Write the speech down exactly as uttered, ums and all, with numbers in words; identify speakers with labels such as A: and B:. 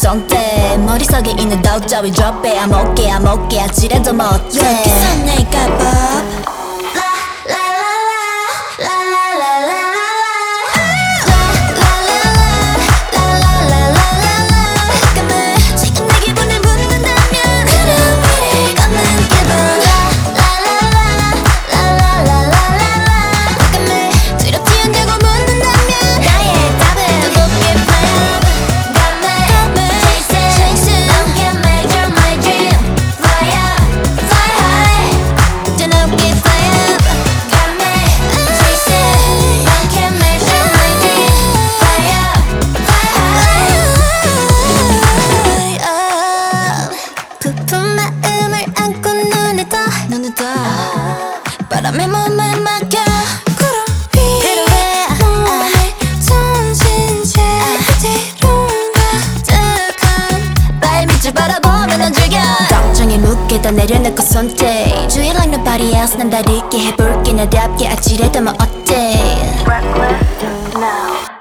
A: 손대 머릿속에 있는 doubt 저리 drop it I'm okay I'm okay 아찔해도 뭐 어때 여기서 내가 법 바람에 몸을 맡겨 구름 위에 몸에 전신 제대로 가득한 발밑을 바라보면 넌 즐겨 걱정이 묻게 다 내려놓고 손대 주위 like nobody else 난 다르게 해볼게 나답게 아찔해도 뭐 어때 Reckless now